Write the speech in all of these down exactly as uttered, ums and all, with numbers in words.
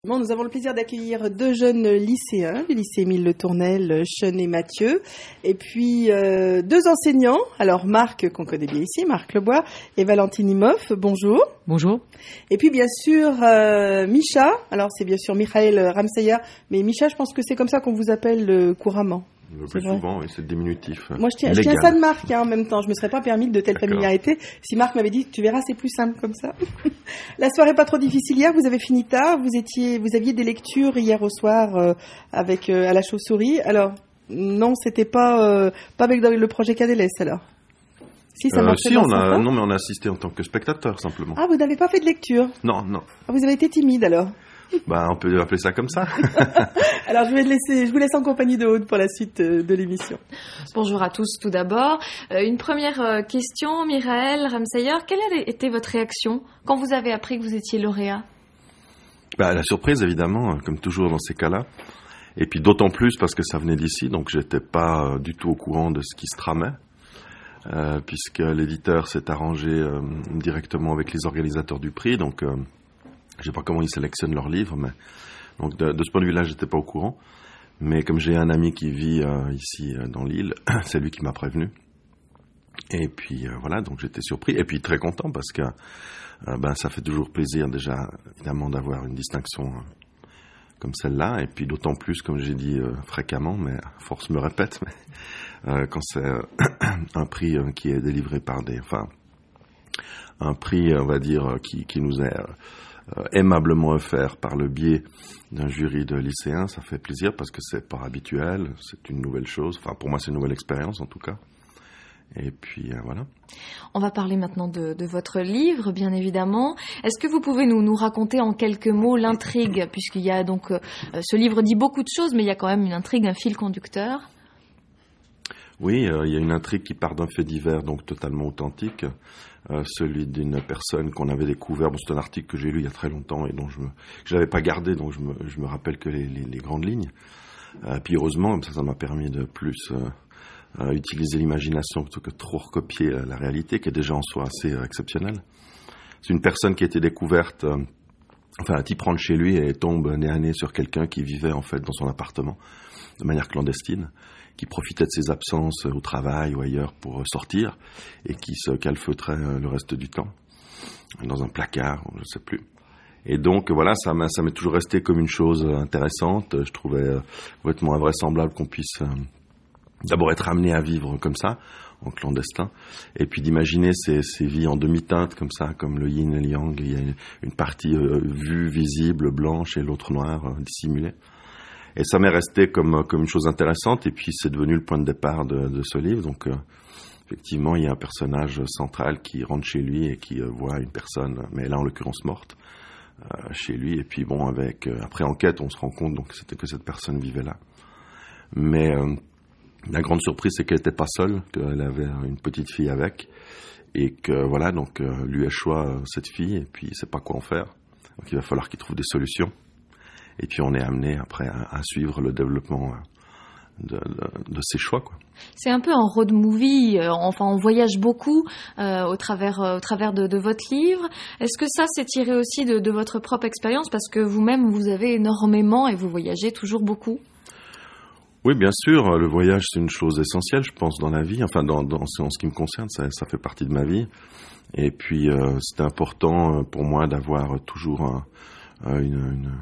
Bon, nous avons le plaisir d'accueillir deux jeunes lycéens, du lycée Émile Le Tournel, Sean et Mathieu, et puis euh, deux enseignants, alors Marc, qu'on connaît bien ici, Marc Lebois, et Valentine Imhoff, bonjour. Bonjour. Et puis bien sûr euh, Micha, alors c'est bien sûr Michael Ramseyer, mais Micha, je pense que c'est comme ça qu'on vous appelle euh, couramment. Le plus souvent, oui, c'est diminutif. Moi, je tiens, je tiens ça de Marc, hein, en même temps. Je me serais pas permis de telle familiarité. Si Marc m'avait dit, tu verras, c'est plus simple comme ça. La soirée pas trop difficile hier. Vous avez fini tard. Vous étiez, vous aviez des lectures hier au soir euh, avec euh, à la chauve-souris. Alors non, c'était pas euh, pas avec le projet Cadeles alors. Si ça euh, si, on a, non, mais on a assisté en tant que spectateur simplement. Ah, vous n'avez pas fait de lecture? Non, non. Ah, vous avez été timide alors. Bah, on peut appeler ça comme ça. Alors, je vais laisser, je vous laisse en compagnie de Aude pour la suite de l'émission. Bonjour à tous, tout d'abord. Euh, une première euh, question, Michael Ramseyer. Quelle a été votre réaction quand vous avez appris que vous étiez lauréat? Bah, la surprise, évidemment, comme toujours dans ces cas-là. Et puis d'autant plus parce que ça venait d'ici, donc j'étais pas du tout au courant de ce qui se tramait. Euh, puisque l'éditeur s'est arrangé euh, directement avec les organisateurs du prix, donc... Euh, je ne sais pas comment ils sélectionnent leurs livres, mais donc de, de ce point de vue-là, j'étais pas au courant. Mais comme j'ai un ami qui vit euh, ici euh, dans l'île, c'est lui qui m'a prévenu. Et puis euh, voilà, donc j'étais surpris et puis très content parce que euh, ben ça fait toujours plaisir déjà évidemment d'avoir une distinction euh, comme celle-là. Et puis d'autant plus, comme j'ai dit euh, fréquemment, mais à force me répète, mais, euh, quand c'est euh, un prix euh, qui est délivré par des, enfin un prix, on va dire, qui, qui nous est euh, Euh, aimablement offert par le biais d'un jury de lycéens, ça fait plaisir parce que c'est pas habituel, c'est une nouvelle chose, enfin pour moi c'est une nouvelle expérience en tout cas. Et puis euh, voilà. On va parler maintenant de, de votre livre, bien évidemment. Est-ce que vous pouvez nous, nous raconter en quelques mots l'intrigue, puisqu'il y a donc euh, ce livre dit beaucoup de choses, mais il y a quand même une intrigue, un fil conducteur. Oui, euh, il y a une intrigue qui part d'un fait divers, donc totalement authentique, euh, celui d'une personne qu'on avait découvert. Bon, c'est un article que j'ai lu il y a très longtemps et dont je ne l'avais pas gardé, donc je me, je me rappelle que les, les, les grandes lignes. Euh, puis heureusement, comme ça, ça m'a permis de plus euh, euh, utiliser l'imagination plutôt que de trop recopier euh, la réalité, qui est déjà en soi assez euh, exceptionnelle. C'est une personne qui a été découverte, euh, enfin, un type rentre chez lui et tombe nez à nez sur quelqu'un qui vivait en fait dans son appartement de manière clandestine, qui profitait de ses absences au travail ou ailleurs pour sortir et qui se calfeutrait le reste du temps dans un placard, je ne sais plus. Et donc voilà, ça m'a, ça m'est toujours resté comme une chose intéressante. Je trouvais complètement invraisemblable qu'on puisse d'abord être amené à vivre comme ça, en clandestin, et puis d'imaginer ces, ces vies en demi-teinte comme ça, comme le yin et le yang. Il y a une partie euh, vue, visible, blanche et l'autre noire, euh, dissimulée. Et ça m'est resté comme, comme une chose intéressante, et puis c'est devenu le point de départ de, de ce livre. Donc, euh, effectivement, il y a un personnage central qui rentre chez lui et qui euh, voit une personne, mais là, en l'occurrence, morte, euh, chez lui. Et puis, bon, avec euh, après enquête, on se rend compte donc c'était que cette personne vivait là. Mais euh, la grande surprise, c'est qu'elle n'était pas seule, qu'elle avait une petite fille avec, et que, voilà, donc, euh, lui échoua euh, cette fille, et puis il ne sait pas quoi en faire. Donc, il va falloir qu'il trouve des solutions. Et puis on est amené après à, à suivre le développement de, de, de ses choix, quoi. C'est un peu un road movie, euh, enfin on voyage beaucoup euh, au travers, euh, au travers de, de votre livre. Est-ce que ça c'est tiré aussi de, de votre propre expérience, parce que vous-même vous avez énormément et vous voyagez toujours beaucoup? Oui, bien sûr, le voyage c'est une chose essentielle, je pense, dans la vie, enfin dans, dans, en ce qui me concerne, ça, ça fait partie de ma vie. Et puis euh, c'est important pour moi d'avoir toujours un, une... une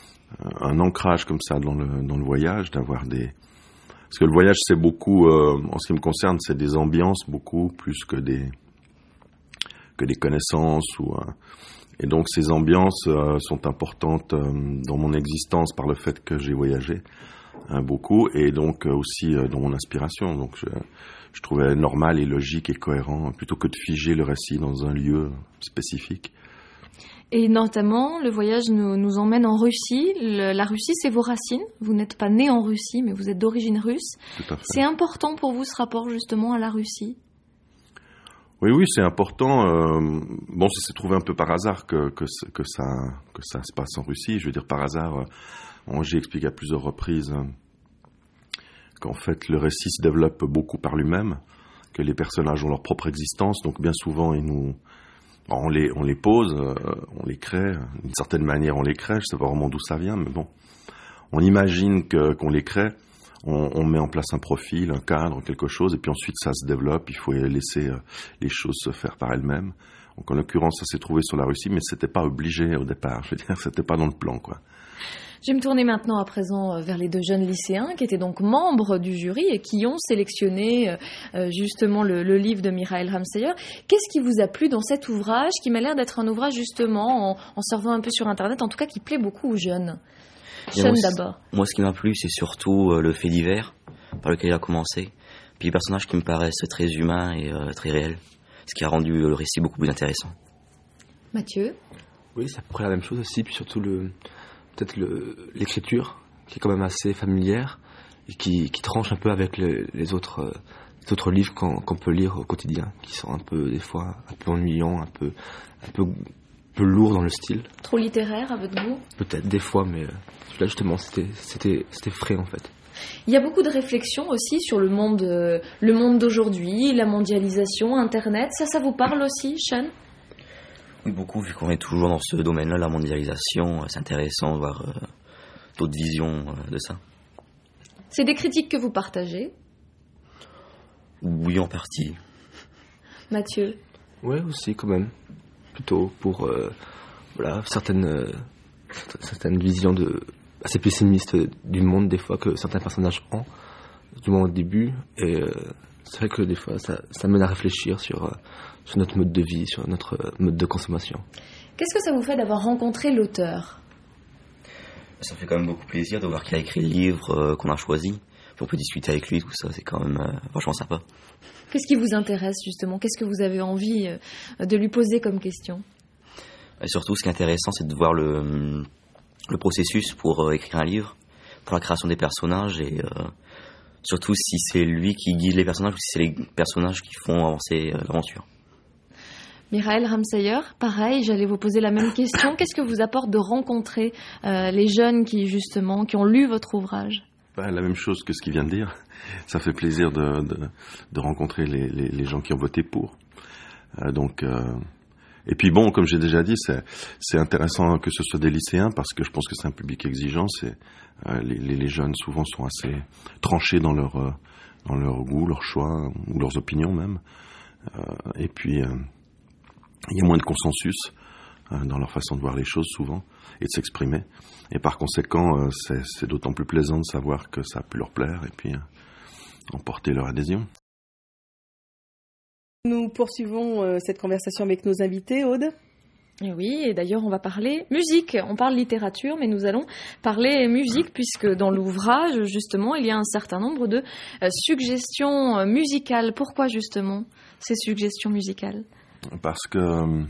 un ancrage comme ça dans le dans le voyage, d'avoir des, parce que le voyage c'est beaucoup, euh, en ce qui me concerne, c'est des ambiances beaucoup plus que des que des connaissances ou euh, et donc ces ambiances euh, sont importantes euh, dans mon existence par le fait que j'ai voyagé hein, beaucoup, et donc euh, aussi euh, dans mon inspiration. Donc je, je trouvais normal et logique et cohérent plutôt que de figer le récit dans un lieu spécifique. Et notamment, le voyage nous, nous emmène en Russie. Le, la Russie, c'est vos racines. Vous n'êtes pas né en Russie, mais vous êtes d'origine russe. Tout à fait. C'est important pour vous, ce rapport justement à la Russie? Oui, oui, c'est important. Euh, bon, ça s'est trouvé un peu par hasard que, que, que, ça, que ça se passe en Russie. Je veux dire, par hasard, euh, j'ai expliqué à plusieurs reprises euh, qu'en fait, le récit se développe beaucoup par lui-même, que les personnages ont leur propre existence. Donc, bien souvent, ils nous... Alors, on les, on les pose, euh, on les crée, d'une certaine manière on les crée, je sais pas vraiment d'où ça vient, mais bon. On imagine que, qu'on les crée, on, on met en place un profil, un cadre, quelque chose, et puis ensuite ça se développe, il faut laisser euh, les choses se faire par elles-mêmes. Donc en l'occurrence, ça s'est trouvé sur la Russie, mais c'était pas obligé au départ, je veux dire, c'était pas dans le plan, quoi. Je vais me tourner maintenant à présent vers les deux jeunes lycéens qui étaient donc membres du jury et qui ont sélectionné euh, justement le, le livre de Michael Ramseyer. Qu'est-ce qui vous a plu dans cet ouvrage qui m'a l'air d'être un ouvrage justement, en, en servant un peu sur Internet, en tout cas qui plaît beaucoup aux jeunes? Sean d'abord. Moi, ce qui m'a plu, c'est surtout euh, le fait divers par lequel il a commencé. Puis les personnages qui me paraissent très humains et euh, très réels, ce qui a rendu le récit beaucoup plus intéressant. Mathieu? Oui, c'est à peu près la même chose aussi, puis surtout le... peut-être le, l'écriture, qui est quand même assez familière, et qui, qui tranche un peu avec le, les, autres, euh, les autres livres qu'on, qu'on peut lire au quotidien, qui sont un peu, des fois, un peu ennuyants, un peu, un peu, un peu lourds dans le style. Trop littéraire à votre goût? Peut-être, des fois, mais euh, celui-là, justement, c'était, c'était, c'était frais, en fait. Il y a beaucoup de réflexions aussi sur le monde, euh, le monde d'aujourd'hui, la mondialisation, Internet. Ça, ça vous parle aussi, Sean? Oui, beaucoup, vu qu'on est toujours dans ce domaine-là, la mondialisation, c'est intéressant de voir euh, d'autres visions euh, de ça. C'est des critiques que vous partagez? Oui, en partie. Mathieu? Oui, aussi, quand même. Plutôt pour euh, voilà, certaines, euh, certaines visions de, assez pessimistes du monde, des fois, que certains personnages ont, du moins au début. Et euh, c'est vrai que des fois, ça, ça mène à réfléchir sur... Euh, sur notre mode de vie, sur notre mode de consommation. Qu'est-ce que ça vous fait d'avoir rencontré l'auteur? Ça fait quand même beaucoup plaisir de voir qu'il a écrit le livre euh, qu'on a choisi. Puis on peut discuter avec lui, tout ça, c'est quand même euh, vachement sympa. Qu'est-ce qui vous intéresse justement? Qu'est-ce que vous avez envie euh, de lui poser comme question? Et surtout, ce qui est intéressant, c'est de voir le, le processus pour euh, écrire un livre, pour la création des personnages, et euh, surtout si c'est lui qui guide les personnages ou si c'est les personnages qui font avancer euh, l'aventure. Michael Ramseyer, pareil, j'allais vous poser la même question. Qu'est-ce que vous apporte de rencontrer euh, les jeunes qui, justement, qui ont lu votre ouvrage? Ben, la même chose que ce qu'il vient de dire. Ça fait plaisir de, de, de rencontrer les, les, les gens qui ont voté pour. Euh, donc, euh, et puis bon, comme j'ai déjà dit, c'est, c'est intéressant que ce soit des lycéens parce que je pense que c'est un public exigeant. C'est, euh, les, les jeunes, souvent, sont assez tranchés dans leur, euh, dans leur goût, leurs choix ou leurs opinions même. Euh, et puis... Euh, il y a moins de consensus euh, dans leur façon de voir les choses souvent et de s'exprimer. Et par conséquent, euh, c'est, c'est d'autant plus plaisant de savoir que ça a pu leur plaire et puis euh, emporter leur adhésion. Nous poursuivons euh, cette conversation avec nos invités, Aude. Et oui, et d'ailleurs on va parler musique. On parle littérature, mais nous allons parler musique puisque dans l'ouvrage, justement, il y a un certain nombre de euh, suggestions musicales. Pourquoi justement ces suggestions musicales? Parce que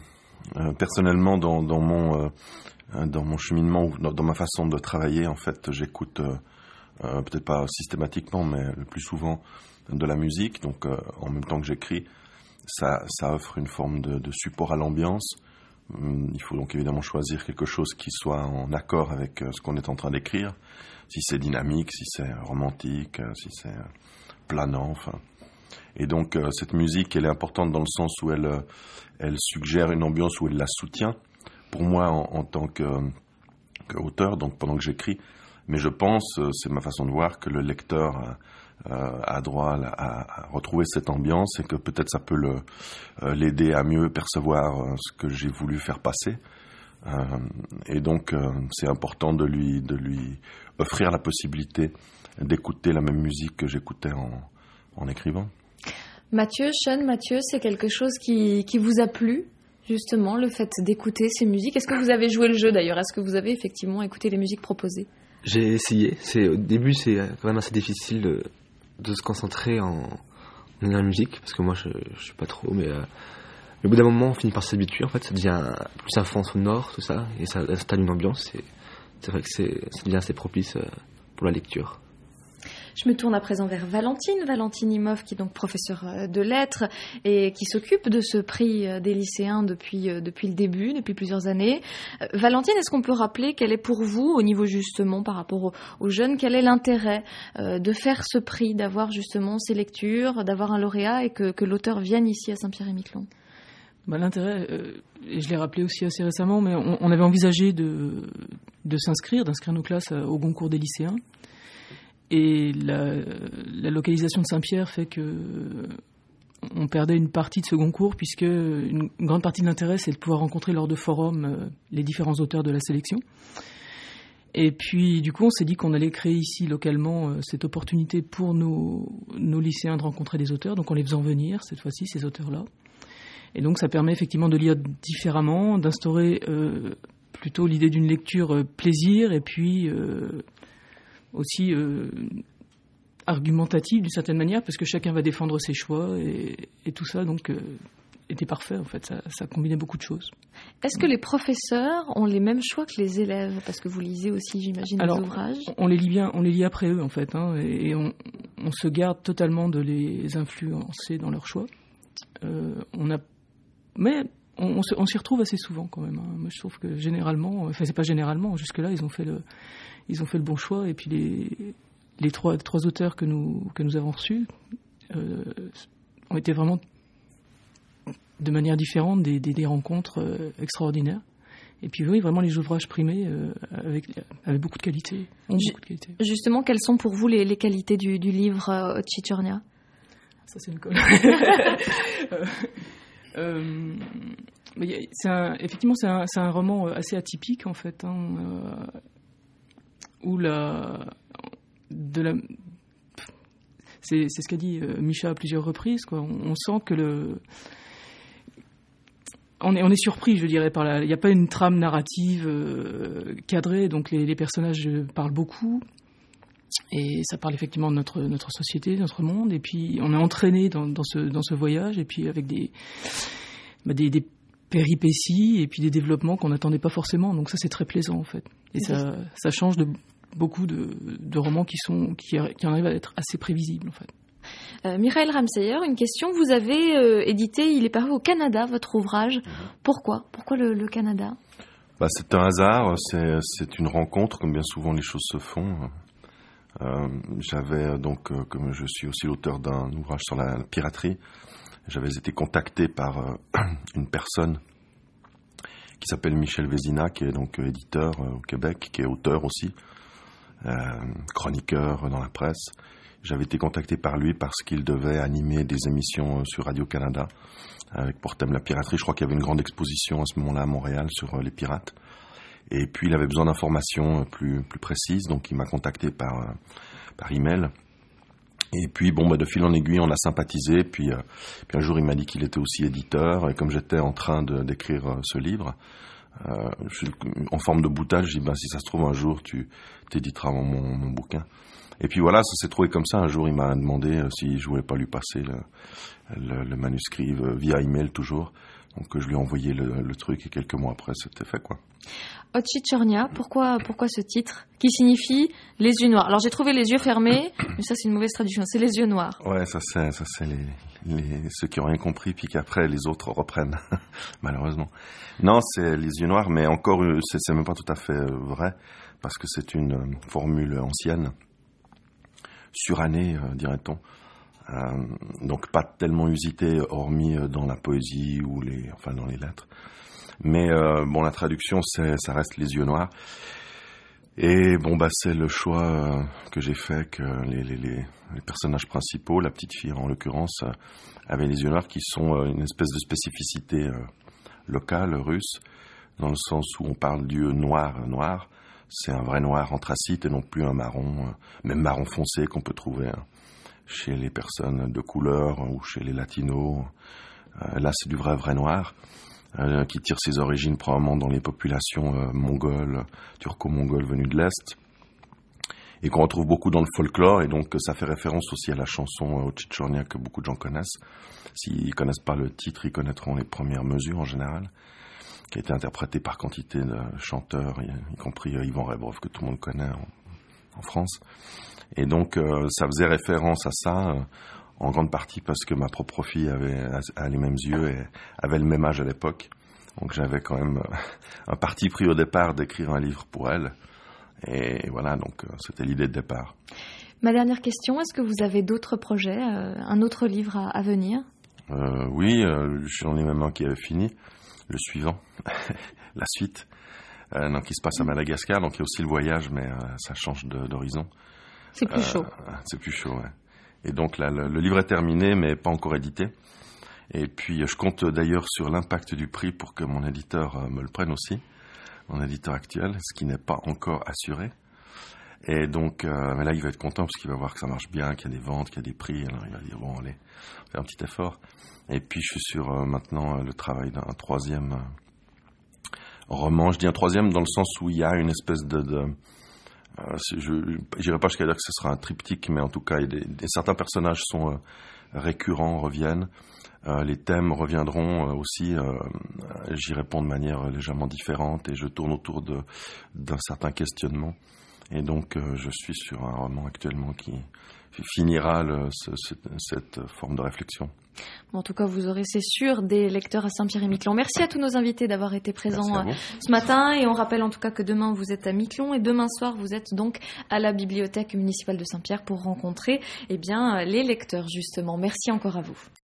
euh, personnellement, dans, dans mon euh, dans mon cheminement ou dans, dans ma façon de travailler, en fait, j'écoute euh, euh, peut-être pas systématiquement, mais le plus souvent de la musique. Donc, euh, en même temps que j'écris, ça ça offre une forme de, de support à l'ambiance. Hum, il faut donc évidemment choisir quelque chose qui soit en accord avec euh, ce qu'on est en train d'écrire. Si c'est dynamique, si c'est romantique, euh, si c'est euh, planant, enfin. Et donc euh, cette musique, elle est importante dans le sens où elle, euh, elle suggère une ambiance, où elle la soutient. Pour moi, en, en tant que, euh, qu'auteur, donc pendant que j'écris, mais je pense, euh, c'est ma façon de voir, que le lecteur euh, a droit à, à retrouver cette ambiance et que peut-être ça peut le, euh, l'aider à mieux percevoir euh, ce que j'ai voulu faire passer. Euh, et donc euh, c'est important de lui, de lui offrir la possibilité d'écouter la même musique que j'écoutais en, en écrivant. Mathieu, Sean, Mathieu, c'est quelque chose qui, qui vous a plu, justement, le fait d'écouter ces musiques? Est-ce que vous avez joué le jeu d'ailleurs? Est-ce que vous avez effectivement écouté les musiques proposées? J'ai essayé. C'est, au début, c'est quand même assez difficile de, de se concentrer en, en la musique, parce que moi, je ne suis pas trop, mais euh, au bout d'un moment, on finit par s'habituer. En fait, ça devient plus un fond sonore, tout ça, et ça installe une ambiance. Et c'est vrai que c'est, ça devient assez propice pour la lecture. Je me tourne à présent vers Valentine, Valentine Imhoff, qui est donc professeure de lettres et qui s'occupe de ce prix des lycéens depuis, depuis le début, depuis plusieurs années. Valentine, est-ce qu'on peut rappeler quel est pour vous, au niveau justement par rapport aux, aux jeunes, quel est l'intérêt euh, de faire ce prix, d'avoir justement ces lectures, d'avoir un lauréat et que, que l'auteur vienne ici à Saint-Pierre-et-Miquelon? Bah, l'intérêt, euh, et je l'ai rappelé aussi assez récemment, mais on, on avait envisagé de, de s'inscrire, d'inscrire nos classes au Goncourt des lycéens. Et la, la localisation de Saint-Pierre fait que on perdait une partie de ce Goncourt, puisque une, une grande partie de l'intérêt, c'est de pouvoir rencontrer lors de forums euh, les différents auteurs de la sélection. Et puis, du coup, on s'est dit qu'on allait créer ici, localement, euh, cette opportunité pour nos, nos lycéens de rencontrer des auteurs, donc en les faisant venir, cette fois-ci, ces auteurs-là. Et donc ça permet effectivement de lire différemment, d'instaurer euh, plutôt l'idée d'une lecture euh, plaisir et puis euh, aussi euh, argumentative d'une certaine manière, parce que chacun va défendre ses choix et, et tout ça donc euh, était parfait en fait, ça, ça combinait beaucoup de choses. Est-ce que les professeurs ont les mêmes choix que les élèves, parce que vous lisez aussi, j'imagine, Alors, des ouvrages? On les lit bien, on les lit après eux en fait, hein, et, et on, on se garde totalement de les influencer dans leurs choix. Euh, on a Mais on, on, on s'y retrouve assez souvent quand même. Hein. Moi, je trouve que généralement, enfin c'est pas généralement, jusque-là, ils ont fait le, ils ont fait le bon choix. Et puis les, les trois, trois auteurs que nous, que nous avons reçus euh, ont été vraiment, de manière différente, des, des, des rencontres euh, extraordinaires. Et puis oui, vraiment les ouvrages primés euh, avec, avec beaucoup de qualité, ont Ju- beaucoup de qualité. Justement, quelles sont pour vous les, les qualités du, du livre euh, Otchitchornia? Ça c'est une colle. euh, Euh, mais c'est un, effectivement, c'est un, c'est un roman assez atypique en fait, hein, euh, où la, de la, c'est, c'est ce qu'a dit euh, Micha à plusieurs reprises, quoi. On, on sent que le, on est, on est surpris, je dirais, par la, il n'y a pas une trame narrative euh, cadrée, donc les, les personnages parlent beaucoup. Et ça parle effectivement de notre, notre société, de notre monde. Et puis, on est entraîné dans, dans, ce, dans ce voyage. Et puis, avec des, bah des, des péripéties et puis des développements qu'on n'attendait pas forcément. Donc, ça, c'est très plaisant, en fait. Et ça, ça change de beaucoup de, de romans qui, sont, qui, qui arrivent à être assez prévisibles, en fait. Euh, Michael Ramseyer, une question. Vous avez euh, édité, il est paru au Canada, votre ouvrage. Pourquoi Pourquoi le, le Canada? Bah, c'est un hasard. C'est, c'est une rencontre, comme bien souvent les choses se font. Euh, j'avais donc, euh, comme je suis aussi l'auteur d'un ouvrage sur la, la piraterie, j'avais été contacté par euh, une personne qui s'appelle Michel Vézina, qui est donc euh, éditeur euh, au Québec, qui est auteur aussi, euh, chroniqueur dans la presse. J'avais été contacté par lui parce qu'il devait animer des émissions euh, sur Radio-Canada avec pour thème la piraterie. Je crois qu'il y avait une grande exposition à ce moment-là à Montréal sur euh, les pirates. Et puis il avait besoin d'informations plus plus précises, donc il m'a contacté par par email. Et puis bon, bah, de fil en aiguille, on a sympathisé. Puis, euh, puis un jour, il m'a dit qu'il était aussi éditeur. Et comme j'étais en train de d'écrire euh, ce livre, euh, je, en forme de boutade, je dis bah si ça se trouve un jour, tu t'éditeras mon, mon, mon bouquin. Et puis voilà, ça s'est trouvé comme ça. Un jour, il m'a demandé euh, si je voulais pas lui passer le, le, le manuscrit euh, via email toujours. Donc je lui ai envoyé le, le truc et quelques mois après, c'était fait quoi. Otchitchornia, pourquoi, pourquoi ce titre qui signifie les yeux noirs? Alors j'ai trouvé les yeux fermés, mais ça c'est une mauvaise traduction, c'est les yeux noirs. Ouais, ça c'est, ça c'est les, les, ceux qui ont rien compris puis qu'après les autres reprennent, malheureusement. Non, c'est les yeux noirs, mais encore, c'est, c'est même pas tout à fait vrai, parce que c'est une formule ancienne, surannée, euh, dirait-on. Euh, donc pas tellement usité, hormis dans la poésie ou les, enfin dans les lettres. Mais euh, bon, la traduction, c'est, ça reste les yeux noirs. Et bon, bah c'est le choix euh, que j'ai fait, que les, les, les, les personnages principaux, la petite fille en l'occurrence, euh, avaient les yeux noirs, qui sont euh, une espèce de spécificité euh, locale russe, dans le sens où on parle d'yeux noirs, noirs. C'est un vrai noir anthracite et non plus un marron, euh, même marron foncé qu'on peut trouver hein, chez les personnes de couleur ou chez les latinos. Euh, là, c'est du vrai, vrai noir. Euh, qui tire ses origines probablement dans les populations euh, mongoles, turco-mongoles venues de l'Est, et qu'on retrouve beaucoup dans le folklore, et donc ça fait référence aussi à la chanson Otchitchornia que beaucoup de gens connaissent. S'ils connaissent pas le titre, ils connaîtront les premières mesures en général, qui a été interprétée par quantité de chanteurs, y, y compris euh, Yvan Rebroff, que tout le monde connaît en, en France. Et donc euh, ça faisait référence à ça, euh, en grande partie parce que ma propre fille avait, avait les mêmes yeux et avait le même âge à l'époque. Donc j'avais quand même un parti pris au départ d'écrire un livre pour elle. Et voilà, donc c'était l'idée de départ. Ma dernière question, est-ce que vous avez d'autres projets, euh, un autre livre à, à venir? euh, Oui, euh, j'en ai même un qui avait fini, le suivant, la suite, euh, donc, qui se passe à Madagascar, donc il y a aussi le voyage, mais euh, ça change de, d'horizon. C'est plus chaud. Euh, c'est plus chaud, ouais. Et donc là, le, le livre est terminé, mais pas encore édité. Et puis, je compte d'ailleurs sur l'impact du prix pour que mon éditeur me le prenne aussi, mon éditeur actuel, ce qui n'est pas encore assuré. Et donc, euh, mais là, il va être content parce qu'il va voir que ça marche bien, qu'il y a des ventes, qu'il y a des prix. Alors, il va dire, bon, allez, on fait un petit effort. Et puis, je suis sur euh, maintenant euh, le travail d'un troisième euh, roman. Je dis un troisième dans le sens où il y a une espèce de... de euh, je n'irai pas jusqu'à dire que ce sera un triptyque, mais en tout cas, il y a des, des, certains personnages sont euh, récurrents, reviennent. Euh, les thèmes reviendront euh, aussi. Euh, j'y réponds de manière légèrement différente et je tourne autour de, d'un certain questionnement. Et donc, euh, je suis sur un roman actuellement qui finira le, ce, ce, cette forme de réflexion. En tout cas, vous aurez, c'est sûr, des lecteurs à Saint-Pierre-et-Miquelon. Merci à tous nos invités d'avoir été présents ce matin. Et on rappelle en tout cas que demain, vous êtes à Miquelon et demain soir, vous êtes donc à la bibliothèque municipale de Saint-Pierre pour rencontrer eh bien, les lecteurs, justement. Merci encore à vous.